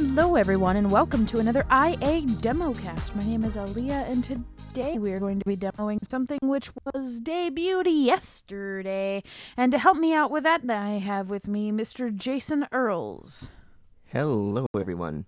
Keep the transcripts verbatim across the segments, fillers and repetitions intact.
Hello everyone and welcome to another I A Democast. My name is Aaliyah and today we are going to be demoing something which was debuted yesterday. And to help me out with that, I have with me Mister Jason Earls. Hello everyone.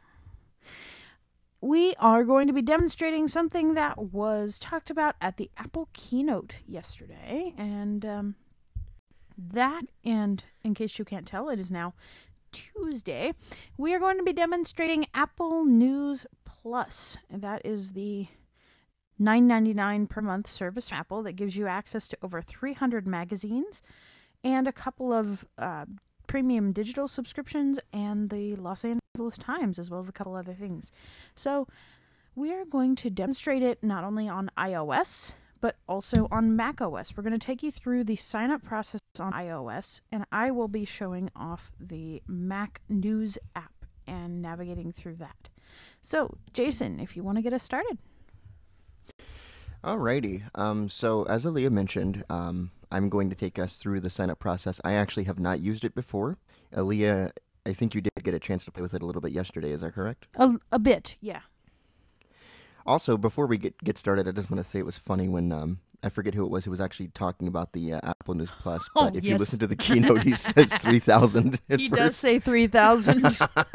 We are going to be demonstrating something that was talked about at the Apple keynote yesterday. And um, that, and in case you can't tell, it is now Tuesday, we are going to be demonstrating Apple News Plus. And that is the nine ninety-nine per month service from Apple that gives you access to over three hundred magazines and a couple of uh, premium digital subscriptions and the Los Angeles Times, as well as a couple other things. So we are going to demonstrate it not only on iOS, but also on macOS. We're going to take you through the sign-up process on iOS, and I will be showing off the Mac News app and navigating through that. So, Jason, if you want to get us started. Alrighty. Um, so, as Aaliyah mentioned, um, I'm going to take us through the sign-up process. I actually have not used it before. Aaliyah, I think you did get a chance to play with it a little bit yesterday. Is that correct? A, a bit, yeah. Also, before we get, get started, I just want to say it was funny when, um, I forget who it was, who was actually talking about the uh, Apple News Plus, but oh, if yes. you listen to the keynote, he says three thousand at He first. does say three thousand.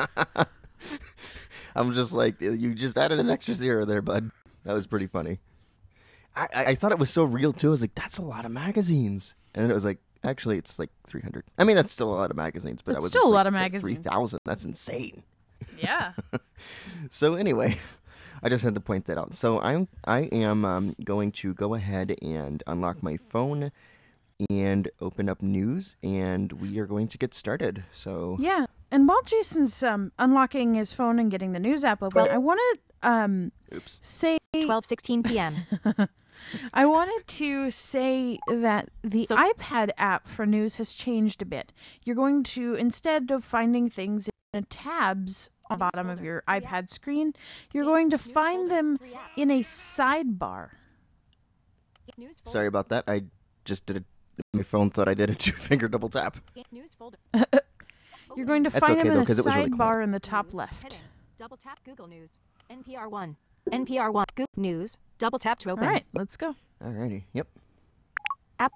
I'm just like, you just added an extra zero there, bud. That was pretty funny. I, I, I thought it was so real, too. I was like, that's a lot of magazines. And then it was like, actually, it's like three hundred. I mean, that's still a lot of magazines, but It's I was still just a like, lot of magazines. three thousand, that's insane. Yeah. So anyway, I just had to point that out. So I'm I am um, going to go ahead and unlock my phone and open up news, and we are going to get started. So Yeah, and while Jason's um, unlocking his phone and getting the news app open, I want to um, oops. say twelve sixteen p.m. I wanted to say that the So- iPad app for news has changed a bit. You're going to, instead of finding things in tabs on the bottom of your iPad screen, you're going to find them in a sidebar. News folder. Sorry about that. I just did it. My phone thought I did a two-finger double tap. News folder. You're going to That's find okay, them though, in a 'cause it was really sidebar quiet. in the top News, left. heading. Double tap Google News. N P R one. N P R one. Google News. Double tap to All open. right, let's go. Alrighty. Yep. App.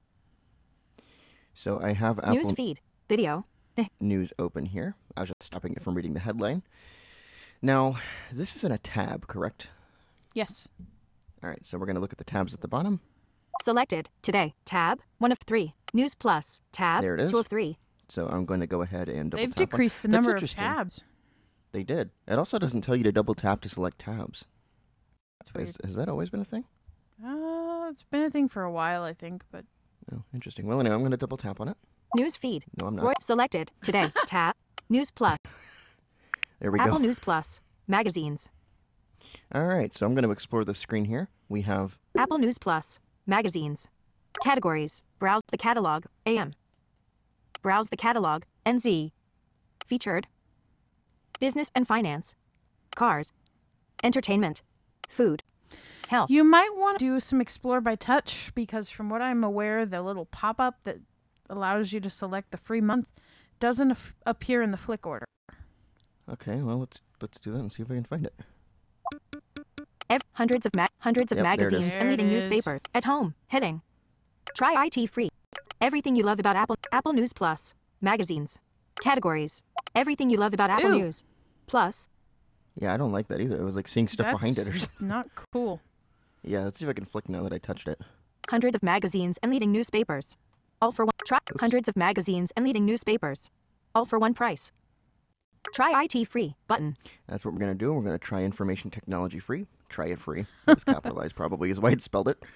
So I have Apple News feed. Video. News open here. I was just stopping it from reading the headline. Now, this is in a tab, correct? Yes. All right, so we're going to look at the tabs at the bottom. Selected. Today. Tab. One of three. News Plus. Tab. There it is. Two of three. So I'm going to go ahead and double They've tap on- decreased the That's number of interesting. tabs. They did. It also doesn't tell you to double tap to select tabs. That's weird. Has, has that always been a thing? Uh, it's been a thing for a while, I think, but Oh, interesting. Well, anyway, I'm going to double tap on it. News feed. No, I'm not. Roy- selected. Today. Tab. News Plus. There we Apple go. News Plus. Magazines. All right, so I'm going to explore the screen here. We have Apple News Plus. Magazines. Categories. Browse the catalog. A M. Browse the catalog. N Z. Featured. Business and finance. Cars. Entertainment. Food. Health. you might want to do some Explore by Touch because from what I'm aware, the little pop-up that allows you to select the free month doesn't af- appear in the flick order. Okay, well, let's let's do that and see if I can find it. Ev- hundreds of ma- hundreds of Yep, there it is. magazines and There leading it is. newspapers. At home. Heading. Try I T free. Everything you love about Apple. Apple News Plus. Magazines. Categories. Everything you love about Apple Ew. News. Plus. Yeah, I don't like that either. It was like seeing stuff That's behind it or something. not cool. Yeah, let's see if I can flick now that I touched it. Hundreds of magazines and leading newspapers. All for one. Try Oops. hundreds of magazines and leading newspapers. All for one price. Try I T free button. That's what we're going to do. We're going to try information technology free. Try it free. It was capitalized probably is why it spelled it.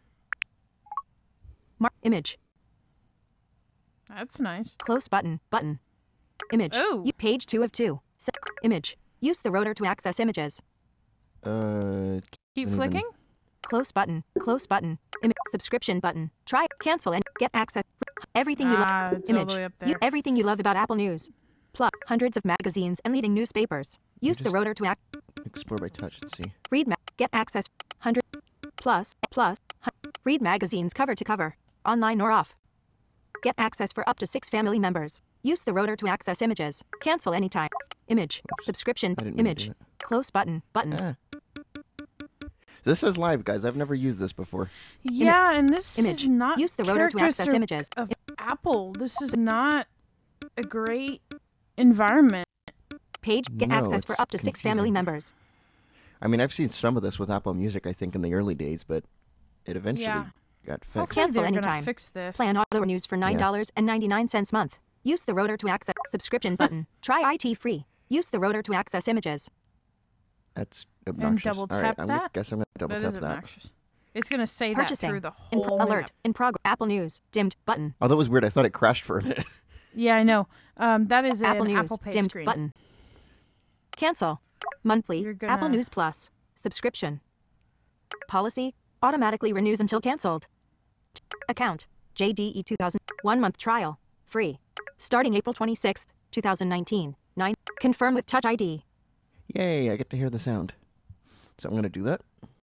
Mark image. That's nice. Close button. Button. Image. Oh. U- page two of two. Se- image. Use the rotor to access images. Uh, Keep Doesn't even- flicking? Close button. Close button. Im- subscription button. Try. Cancel and get access. Everything you love. Ah, it's all Image. the way up You- there. everything you love about Apple News. Plus hundreds of magazines and leading newspapers. Use the just- rotor to act. explore by touch. Let's see. Read. Ma- get access. Hundred. Plus. Plus. Hun- read magazines cover to cover. Online or off. Get access for up to six family members. Use the rotor to access images. Cancel anytime. Image. Subscription. I didn't mean to Image. do Close button. Button. Ah. So this is live, guys. I've never used this before. Yeah, and this Image. is not Use the rotor to access characteristic images. of Apple. This is not a great environment. Page. Get No, access for it's up to six family confusing. members. I mean, I've seen some of this with Apple Music, I think, in the early days, but it eventually Yeah. got fixed. Hopefully Cancel they're gonna anytime. fix this. Plan auto renews for nine dollars and ninety-nine cents month. Use the rotor to access subscription button. Try I T free. Use the rotor to access images. That's obnoxious. double All right, tap I'm gonna, that? guess I'm going to double That tap is that. obnoxious. It's gonna say Purchasing. that through the In whole pro- alert. map. In progress. Apple News. Dimmed. Button. Oh, that was weird. I thought it crashed for a minute. Yeah, I know. Um, that is Apple an News. Apple Pay Dimmed. screen. Button. Cancel. Monthly. You're Apple gonna- News Plus. Subscription. Policy. Automatically renews until canceled. Account. J D E two thousand. One month trial. Free. Starting April twenty-sixth, twenty nineteen. nine. Confirm with Touch I D. Yay, I get to hear the sound. So I'm going to do that.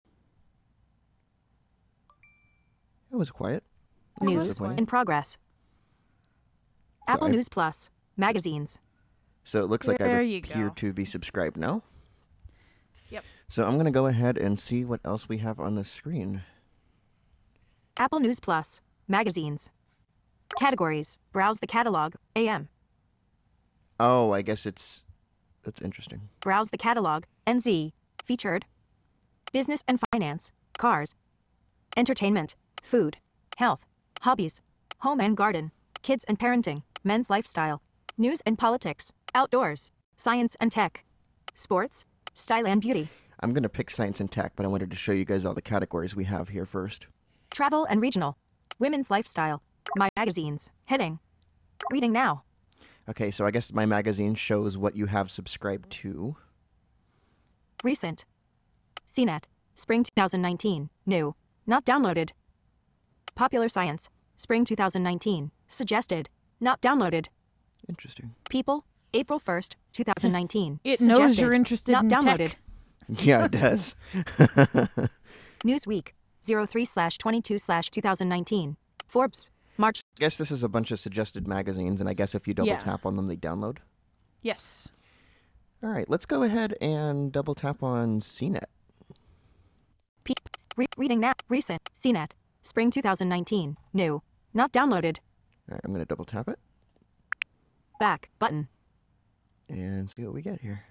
It was quiet. That's News. disappointing. In progress. So Apple I- News Plus. Magazines. So it looks like I There you appear go. to be subscribed now. Yep. So I'm going to go ahead and see what else we have on the screen. Apple News Plus. Magazines. Categories. Browse the catalog. A M. Oh, I guess it's... That's interesting. Browse the catalog. N Z. Featured. Business and finance. Cars. Entertainment. Food. Health. Hobbies. Home and garden. Kids and parenting. Men's lifestyle. News and politics. Outdoors. Science and tech. Sports. Style and beauty. I'm going to pick science and tech, but I wanted to show you guys all the categories we have here first. Travel and regional. Women's lifestyle. My magazines. Heading. Reading now. Okay, so I guess my magazine shows what you have subscribed to. Recent. C net. Spring twenty nineteen. New. Not downloaded. Popular Science. Spring twenty nineteen. Suggested. Not downloaded. Interesting. People. April first, twenty nineteen. It knows Suggested. you're interested Not in downloaded. tech. Yeah, it does. Newsweek. oh three slash twenty-two slash twenty nineteen. Forbes. March. guess this is a bunch of suggested magazines, and I guess if you double Yeah. tap on them, they download. Yes. All right, let's go ahead and double tap on C net. Pe- re- reading now. Recent. C net. Spring twenty nineteen. New. Not downloaded. All right, I'm going to double tap it Back. Button. and see what we get here.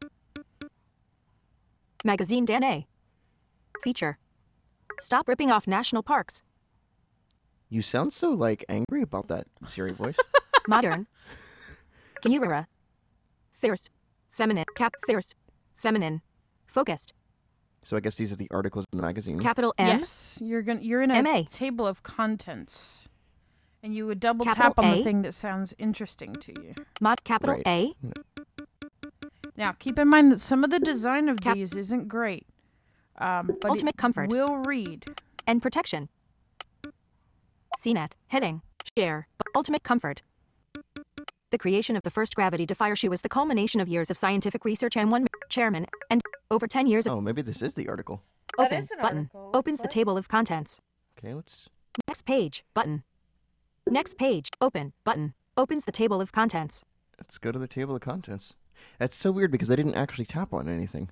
Magazine Dan A. Feature. Stop ripping off national parks. You sound so, like, angry about that Siri voice. Modern. Canura. Fierce. Feminine. Cap. Fierce. Feminine. Focused. So I guess these are the articles in the magazine. Capital M. Yes. You're gonna you're in a M A. table of contents. And you would double Capital tap on A. the thing that sounds interesting to you. Mod. Capital Right. A. Now, keep in mind that some of the design of Cap- these isn't great. Um, but Ultimate it comfort. will read. And protection. C net. Heading. Share. Ultimate comfort. The creation of the first gravity defier shoe was the culmination of years of scientific research and one chairman and over ten years of Oh, maybe this is the article. That open is an button. article, Opens looks the like. table of contents. Okay, let's... Next page. Button. Next page. Open button. Opens the table of contents. Let's go to the table of contents. That's so weird because I didn't actually tap on anything.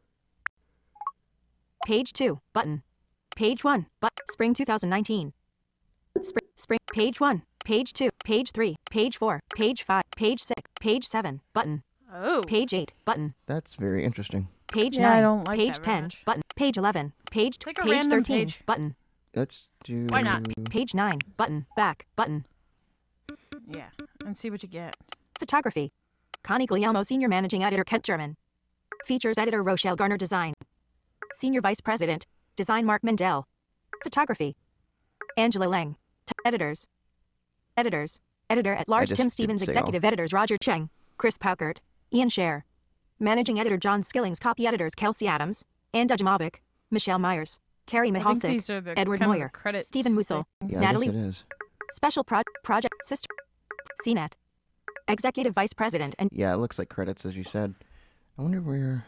Page two. Button. Page one. But spring twenty nineteen. Spring. Spring. Page one. Page two. Page three. Page four. Page five. Page six. Page seven. Button. Oh. Page eight. Button. That's very interesting. Page Yeah, I nine. don't like page that very ten. much. Button. Page eleven. Page tw- Pick a page random thirteen. page. Button. Let's do... Why not? Page nine. Button. Back. Button. Yeah. And see what you get. Photography. Connie Guglielmo, Senior Managing Editor, Kent German. Features Editor, Rochelle Garner, Design. Senior Vice President, Design, Mark Mendel. Photography. Angela Lang. T- editors. Editors. Editor at Large, just Tim didn't Stevens. say all. Executive Editors, Roger Cheng. Chris Paukert. Ian Scher. Managing Editor, John Skillings. Copy Editors, Kelsey Adams. Ann Dujmovic. Michelle Myers. Carrie I think Mihalsik. these are the Edward kind of the Moyer. credits Stephen Musil. things. Yeah, Natalie- I guess it is. Special Pro- Project Sister. C net. Executive Vice President and Yeah, it looks like credits, as you said. I wonder where...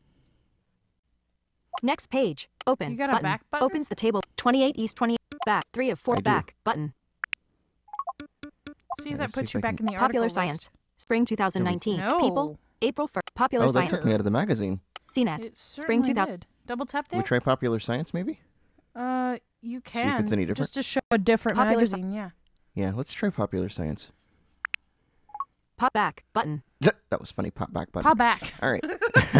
next page. Open. You got a button. back button? Opens the table. twenty-eight East twenty. Back. three of four. I do. Back. Button. See if Yeah, that let's see puts if you I back can- in the article Popular list. Science. Spring twenty nineteen. No. People. April first. Popular Oh, that Science. took me out of the magazine. C net. It Spring certainly two thousand. did. Double tap Can there? we try Popular Science, maybe? Uh, you See if it's can. any different? Just to show a different Popular Sci- magazine, yeah. Yeah, let's try Popular Science. Pop back button. That was funny. Pop back button. Pop back. All right.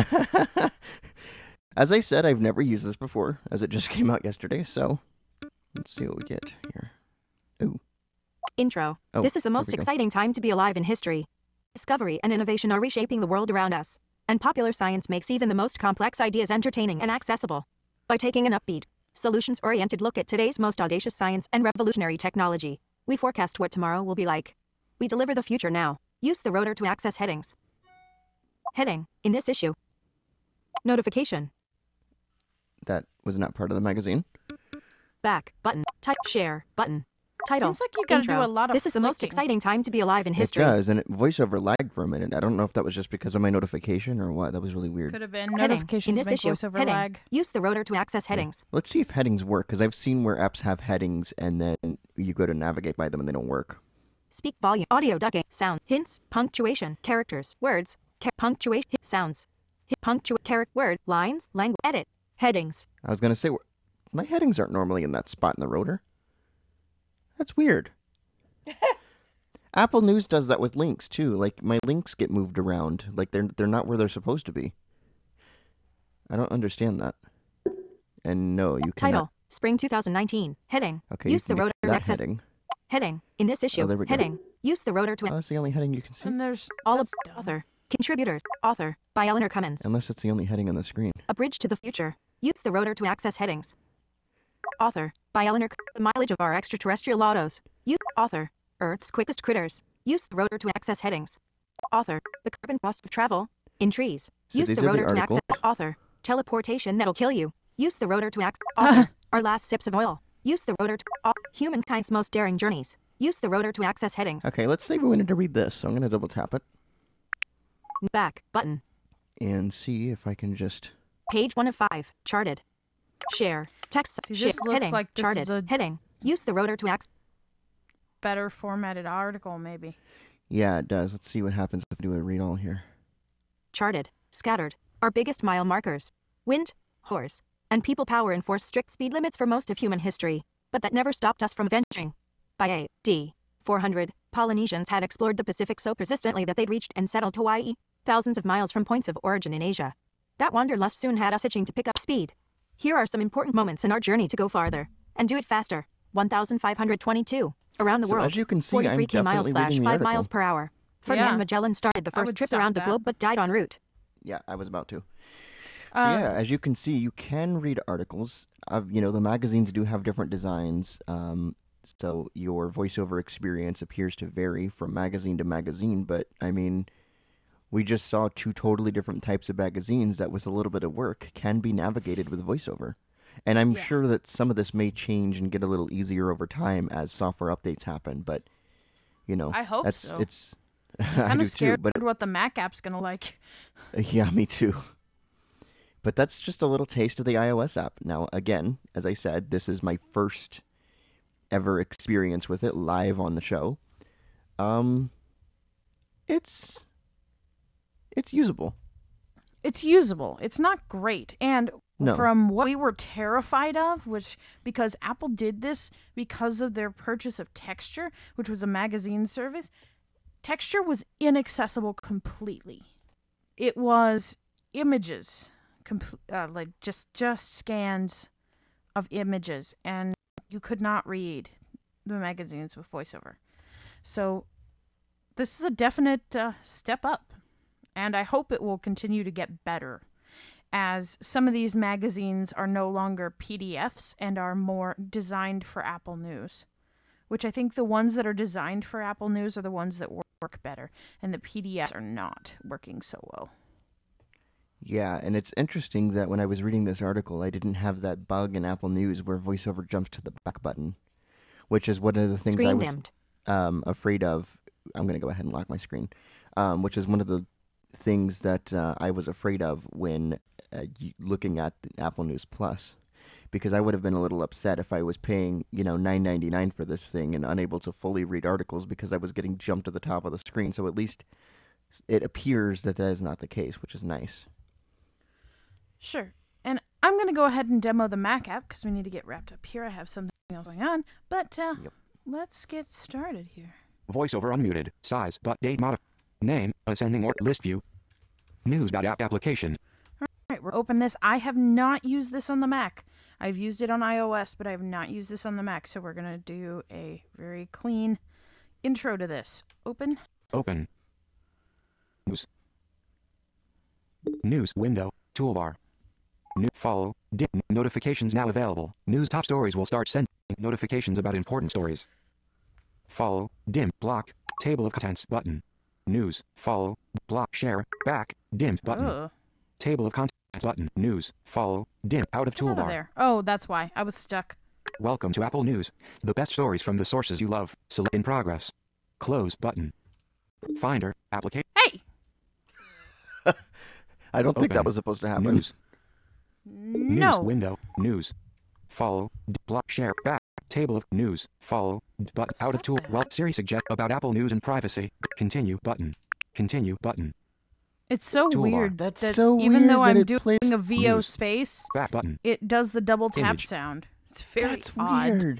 As I said, I've never used this before, as it just came out yesterday. So let's see what we get here. Ooh. Intro. Oh, This is the there most we go. exciting time to be alive in history. Discovery and innovation are reshaping the world around us. And popular science makes even the most complex ideas entertaining and accessible. By taking an upbeat, solutions-oriented look at today's most audacious science and revolutionary technology, we forecast what tomorrow will be like. We deliver the future now. Use the rotor to access headings. Heading. In this issue. Notification. That was not part of the magazine. Back. Button. Type. Share. Button. Title. Seems like you gotta do Intro. a lot of This is the most flicking. exciting time to be alive in history. It does, and it voiceover lagged for a minute. I don't know if that was just because of my notification or what. That was really weird. Could have been Heading. notifications In this make issue. voiceover Heading. lag. Use the rotor to access headings. Let's see if headings work, because I've seen where apps have headings and then you go to navigate by them and they don't work. Speak volume. Audio ducking. Sound. Hints. Punctuation. Characters. Words. Ca- punctuation. Sounds. Hit. Punctuate. Character. Words. Lines. Language. Edit. Headings. I was going to say, my headings aren't normally in that spot in the rotor. That's weird. Apple News does that with links, too. Like, my links get moved around. Like, they're they're not where they're supposed to be. I don't understand that. And no, you cannot. Title. Spring twenty nineteen. Heading. Okay, Use you can the rotor get to that access. heading. Heading. In this issue. there we go. Heading. Use the rotor to. Oh, that's the only heading you can see. And there's all of that's dumb. author. Contributors. Author. By Eleanor Cummins. Unless it's the only heading on the screen. A Bridge to the Future. Use the rotor to access headings. Author. By Eleanor. The mileage of our extraterrestrial autos. Use. Author. Earth's quickest critters. Use the rotor to access headings. Author. The carbon cost of travel. In trees. So Use these the are the rotor to articles. access. Author. Teleportation that'll kill you. Use the rotor to access. Author. Our last sips of oil. Use the rotor to. au- Humankind's most daring journeys. Use the rotor to access headings. Okay, let's say we wanted to read this. So I'm going to double tap it Back. Button. and see if I can just... Page one of five. Charted. Share. Text. See, share. this looks Heading. like this Charted. is a- Heading. Use the rotor to access. Better formatted article, maybe. Yeah, it does. Let's see what happens if I do a read all here. Charted. Scattered. Our biggest mile markers. Wind, horse, and people power enforce strict speed limits for most of human history, but that never stopped us from venturing. By A D four hundred, Polynesians had explored the Pacific so persistently that they'd reached and settled Hawaii, thousands of miles from points of origin in Asia. That wanderlust soon had us itching to pick up speed. Here are some important moments in our journey to go farther, and do it faster. one thousand five hundred twenty-two. Around the So world. as you can see, I'm forty-three K miles definitely slash reading the five article. miles per hour. Ferdinand Yeah. Magellan started the I first would trip stop around the that. globe but died en route. Yeah, I was about to. So Uh, yeah, as you can see, you can read articles. Uh, you know, the magazines do have different designs, um, so your voiceover experience appears to vary from magazine to magazine. But I mean, we just saw two totally different types of magazines that, with a little bit of work, can be navigated with voiceover. And I'm Yeah. sure that some of this may change and get a little easier over time as software updates happen. But you know, I hope that's so. it's. I kind do of scared too, but what the Mac app's gonna like. yeah, me too. But that's just a little taste of the iOS app. Now, again, as I said, this is my first ever experience with it live on the show. Um, it's it's usable. It's usable. It's not great. And No. from what we were terrified of, which because Apple did this because of their purchase of Texture, which was a magazine service, Texture was inaccessible completely. It was images, compl- uh, like just just scans of images, and you could not read the magazines with voiceover. So this is a definite uh, step up. And I hope it will continue to get better as some of these magazines are no longer P D Fs and are more designed for Apple News, which I think the ones that are designed for Apple News are the ones that work better, and the P D Fs are not working so well. Yeah, and it's interesting that when I was reading this article, I didn't have that bug in Apple News where VoiceOver jumps to the back button, which is one of the things Screen I was dimmed. um, afraid of. I'm going to go ahead and lock my screen, um, which is one of the things that uh, I was afraid of when uh, y- looking at the Apple News Plus, because I would have been a little upset if I was paying, you know, nine ninety-nine for this thing and unable to fully read articles because I was getting jumped to the top of the screen. So at least it appears that that is not the case, which is nice. Sure. And I'm going to go ahead and demo the Mac app because we need to get wrapped up here. I have something else going on. But uh, Yep. let's get started here. Voiceover unmuted. Size, but date modif. Name, ascending or list view. News about app application. All right, we'll open this. I have not used this on the Mac. I've used it on iOS, but I have not used this on the Mac. So we're going to do a very clean intro to this. Open. Open. News. News window. Toolbar. New follow. Dim. Notifications now available. News top stories will start sending notifications about important stories. Follow. Dim. Block. Table of contents button. News. Follow. Block. Share. Back. Dim button. Ugh. Table of contents button. News. Follow. Dim. Out of Get out of toolbar. there. Oh, that's why. I was stuck. Welcome to Apple News. The best stories from the sources you love. Select in progress. Close button. Finder. Application. Hey! I don't think that Open. was supposed to happen. News. No. News window. News. Follow. D- block. Share. Back. Table of news. Follow. D- but out of tool. Stop that. Well, Siri suggest about Apple News and privacy. Continue button. Continue button. It's so Toolbar. weird That's that so even weird though that I'm it doing plays a V O news. space, Back button. it does the double tap Image. sound. It's very That's odd. weird.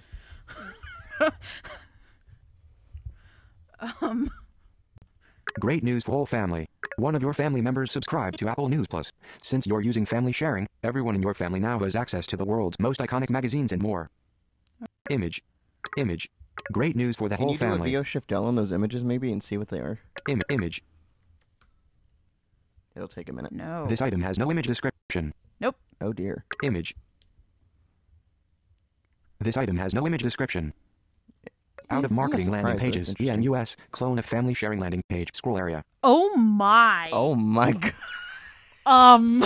Um, Great news for whole family. One of your family members subscribed to Apple News Plus. Since you're using family sharing, everyone in your family now has access to the world's most iconic magazines and more. Image. Image. Great news for the Can whole you do a family. V O Shift L on those images maybe and see what they are? Im- image. It'll take a minute. no. This item has no image description. Nope. Oh dear. Image. This item has no image description. Out of I'm not marketing landing surprised, but pages. it's E N interesting. U S. Clone of family sharing landing page. Scroll area. Oh my. Oh my god. Um.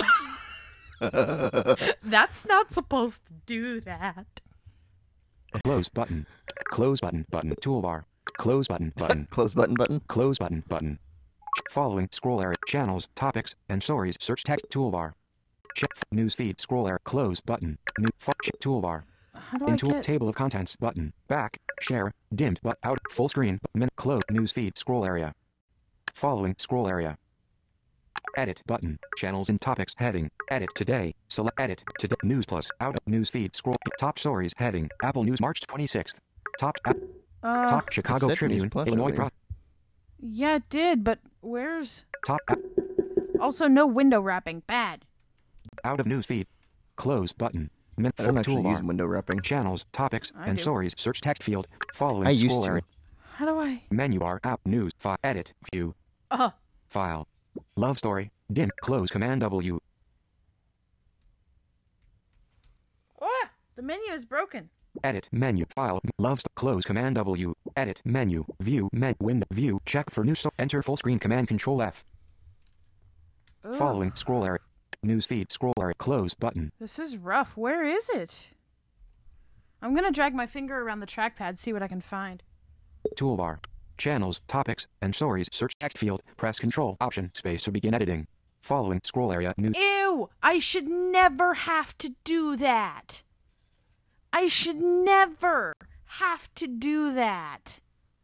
That's not supposed to do that. Close button. Close button. Button. Toolbar. Close button. Button. Close button button. Close button. Button. Following. Scroll area. Channels. Topics. And stories. Search text. Toolbar. Check. News feed. Scroll area. Close button. New. Fo- check. Toolbar. How do I Into get... table of contents button. Back. Share. Dimmed. But out. Full screen. Minute. Close. News feed. Scroll area. Following. Scroll area. Edit button. Channels and topics heading. Edit today. Select edit today. News plus. Out of news feed. Scroll. Top stories heading. Apple News March twenty-sixth. Top. App, Uh, top Chicago said Tribune. News Plus Illinois earlier. Pro. yeah, it did, but where's... Top. App, Also, no window wrapping. Bad. out of news feed. Close button. Min- I don't full actually use toolbar. window wrapping. Channels. Topics I and do. stories. Search text field. Following. I used scroll to. area. How do I... Menu bar. App. News. File. Edit. View. Uh, File. Love story. Dim. Close. Command W. oh, the menu is broken. Edit menu file love st- close command W. Edit menu view men window view check for new so enter full screen command control F. Ugh, Following scroll area news feed scroll area close button. This is rough. Where is it? I'm gonna drag my finger around the trackpad, see what I can find. Toolbar. Channels, topics, and stories. Search text field. Press Control Option space to begin editing. Following scroll area news. Ew! I should never have to do that. I should never have to do that.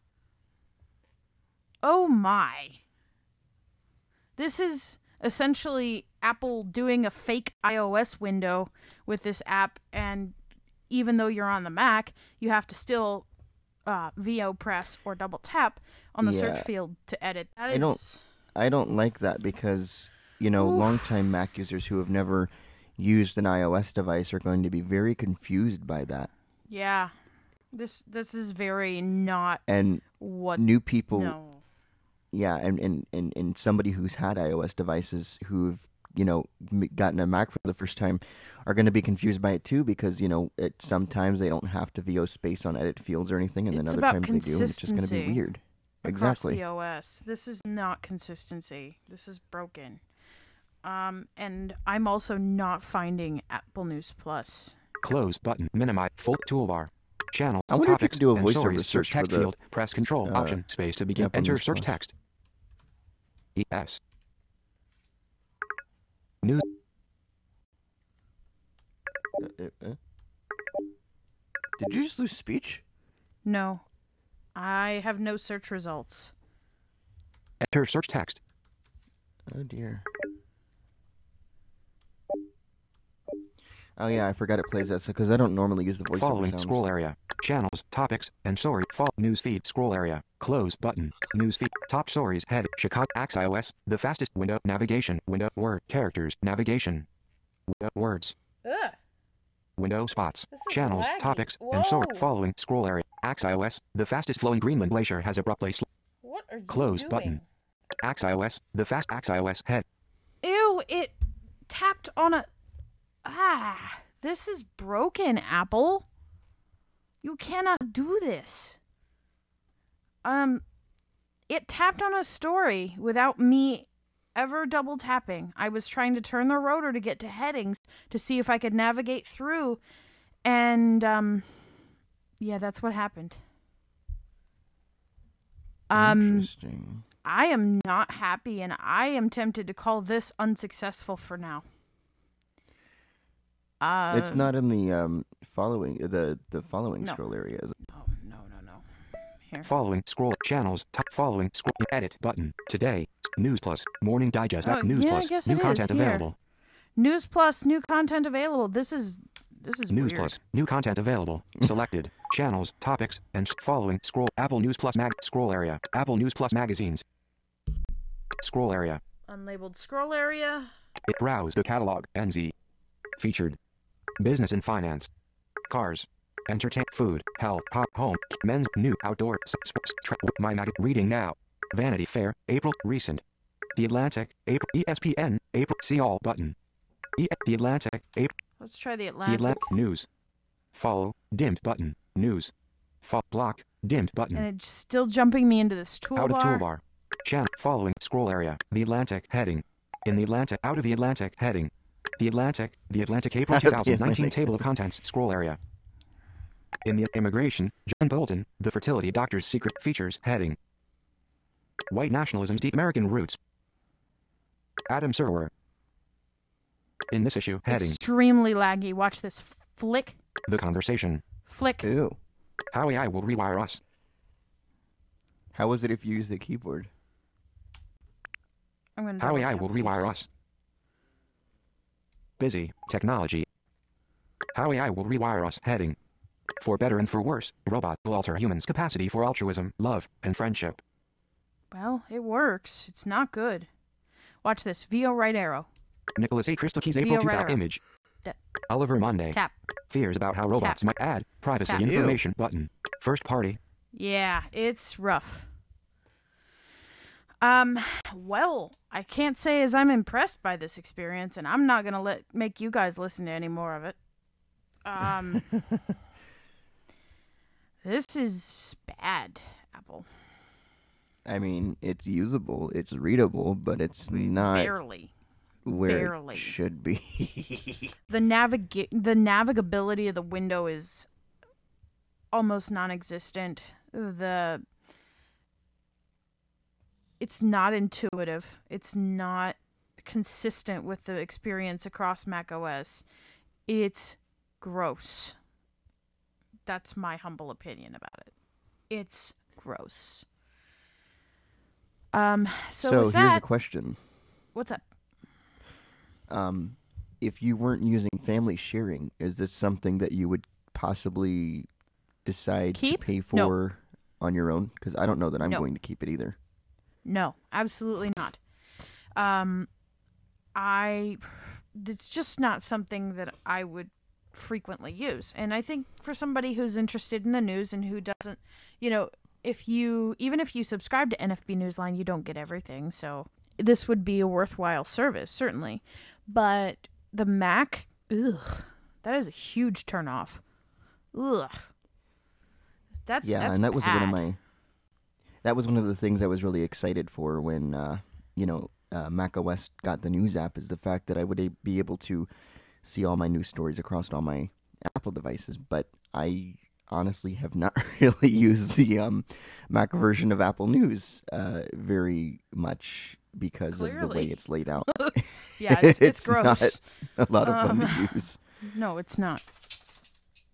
Oh my. This is essentially Apple doing a fake iOS window with this app, and even though you're on the Mac, you have to still uh, V O press or double tap on the search Yeah. field to edit. That I is... don't- I don't like that because, you know, Oof. longtime Mac users who have never used an iOS device are going to be very confused by that. Yeah. This this is very not And what... new people, No. yeah, and, and, and, and somebody who's had iOS devices who've, you know, m- gotten a Mac for the first time are going to be confused by it too because, you know, it sometimes they don't have to V O space on edit fields or anything, and then It's other about times they do, and it's just going to be consistency weird. Across Exactly. the O S. This is not consistency. This is broken. Um, and I'm also not finding Apple News Plus. Close button. Minimize full toolbar. Channel. I wonder if you topics could do a and voiceover stories. search Search for text the, field. Press Control uh, Option space to begin. Apple Enter News search Plus. text. E S. News. Uh, uh, uh. Did you just lose speech? No. I have no search results. Enter search text. Oh dear. Oh yeah, I forgot it plays that because I don't normally use the voiceover Following sounds. scroll area. Channels, topics, and story. Fall news feed scroll area. Close button. News feed. Top stories. Head. Chicago. Axe iOS. The fastest window. Navigation. Window. Word. Characters. Navigation. Window. Words. Ugh. Window spots. This is Channels. laggy. Topics. And story. Whoa. Following scroll area. Axe iOS. The fastest flowing Greenland glacier has abruptly sl- What are you Close doing? button. Axe iOS. The fast Axe iOS. Head. Ew, it tapped on a... Ah, this is broken, Apple. You cannot do this. Um, it tapped on a story without me ever double tapping. I was trying to turn the rotor to get to headings to see if I could navigate through, and, um, yeah, that's what happened. Um, Interesting. I am not happy, and I am tempted to call this unsuccessful for now. Uh, It's not in the um following the the following No. scroll area. Is it? Oh, no, no, no. Here. Following scroll channels. Top following scroll edit button. Today. News Plus. Morning Digest. Oh, News yeah, I Plus. guess New it is. content Here. available. News Plus, new content available. This is this is News weird. Plus. New content available. Selected. Channels, topics, and s- following scroll. Apple News Plus mag scroll area. Apple News Plus magazines. Scroll area. Unlabeled scroll area. It browse the catalog. N Z. Featured. Business and finance. Cars. Entertain. Food. Health. Hot. Home. Men's. New. Outdoor. s- Sports. Tra- my mag. Reading now. Vanity Fair. April. Recent. The Atlantic. April. E S P N. April. See all button. E- the Atlantic. April. Let's try the The Atlantic. Atlantic News. Follow. Dimmed button. News. Fo- block. Dimmed button. And it's still jumping me into this toolbar. Out of toolbar. Channel. Following scroll area. The Atlantic heading. In the Atlantic. Out of the Atlantic heading. The Atlantic. The Atlantic April Out of the twenty nineteen Atlantic. table of contents. Scroll area. In the immigration. John Bolton. The fertility doctor's secret features heading. White nationalism's deep American roots. Adam Serwer. In this issue heading. Extremely laggy. Watch this. Flick. The conversation. Flick. Ew. How A I will rewire us. How was it if you use the keyboard? I'm gonna How double A I tap will rewire these. us. Busy. Technology. How A I will rewire us. Heading. For better and for worse, robots will alter humans' capacity for altruism, love, and friendship. Well, it works. It's not good. Watch this. V O right arrow. Nicholas A. Christokey's Via April two right thousand arrow. image. Da- Oliver Monday. Tap. Fears about how robots might add privacy Tap. information button. First party. Yeah, it's rough. Um, well, I can't say as I'm impressed by this experience, and I'm not gonna let make you guys listen to any more of it. Um, this is bad, Apple. I mean, it's usable, it's readable, but it's not Barely. where barely. it should be. The naviga- the navigability of the window is almost non-existent. The it's not intuitive. It's not consistent with the experience across macOS. It's gross. That's my humble opinion about it. It's gross. Um so, So, with here's that, a question. what's up? Um, if you weren't using family sharing, is this something that you would possibly decide Keep? to pay No. for on your own? Because I don't know that I'm No. going to keep it either. No, absolutely not. Um, I, it's just not something that I would frequently use. And I think for somebody who's interested in the news and who doesn't, you know, if you, even if you subscribe to N F B Newsline, you don't get everything. So this would be a worthwhile service, certainly. But the Mac, ugh, that is a huge turnoff. Ugh. That's, yeah, that's and that was one of bad. my. That was one of the things I was really excited for when, uh, you know, uh, macOS got the news app. Is the fact that I would a- be able to see all my news stories across all my Apple devices. But I honestly have not really used the um, Mac version of Apple News uh, very much because of the way Clearly. it's laid out. Yeah, it's, it's, It's gross. not a lot of fun Um, to use. No, it's not.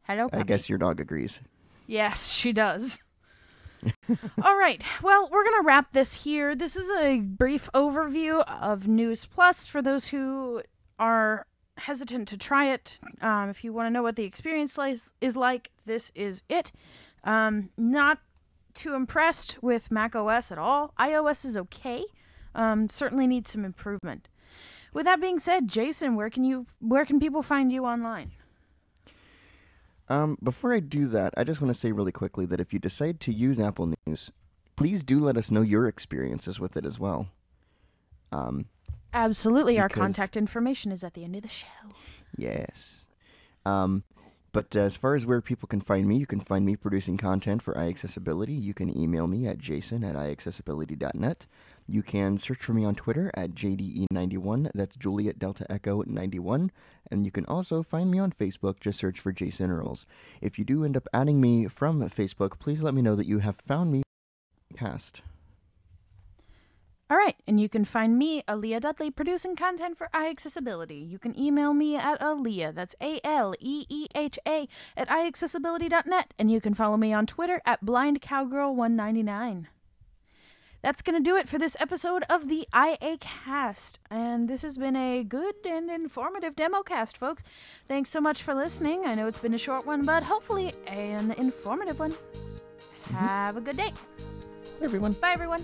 Hello, puppy. I guess your dog agrees. Yes, she does. All right. Well, we're going to wrap this here. This is a brief overview of News Plus for those who are hesitant to try it. Um, if you want to know what the experience is like, this is it. Um, not too impressed with macOS at all. iOS is okay. Um, certainly needs some improvement. With that being said, Jason, where can you where can people find you online? Um, before I do that, I just want to say really quickly that if you decide to use Apple News, please do let us know your experiences with it as well. Um, Absolutely. Our because- contact information is at the end of the show. Yes. Um, but as far as where people can find me, you can find me producing content for iAccessibility. You can email me at jason at iAccessibility dot net. You can search for me on Twitter at J D E ninety-one. That's Juliet Delta Echo ninety-one. And you can also find me on Facebook. Just search for Jason Earls. If you do end up adding me from Facebook, please let me know that you have found me cast. All right, and you can find me, Aaliyah Dudley, producing content for iAccessibility. You can email me at Aaliyah, that's A L E E H A, at iAccessibility dot net, and you can follow me on Twitter at Blind Cowgirl one ninety-nine. That's going to do it for this episode of the I A Cast, and this has been a good and informative demo cast, folks. Thanks so much for listening. I know it's been a short one, but hopefully an informative one. Mm-hmm. Have a good day. Hey, everyone. Bye, everyone.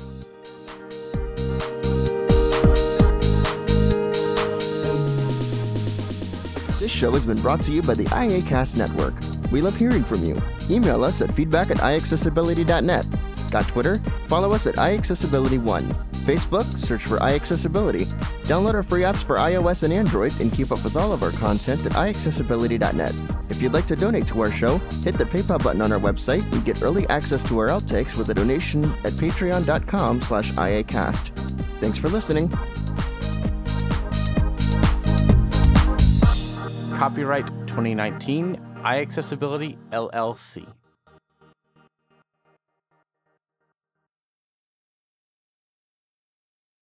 This show has been brought to you by the iAcast Network. We love hearing from you. Email us at feedback at iAccessibility dot net. Got Twitter? Follow us at iAccessibility one. Facebook? Search for iAccessibility. Download our free apps for iOS and Android and keep up with all of our content at iAccessibility dot net. If you'd like to donate to our show, hit the PayPal button on our website and get early access to our outtakes with a donation at patreon dot com slash iAcast. Thanks for listening. Copyright twenty nineteen, iAccessibility L L C.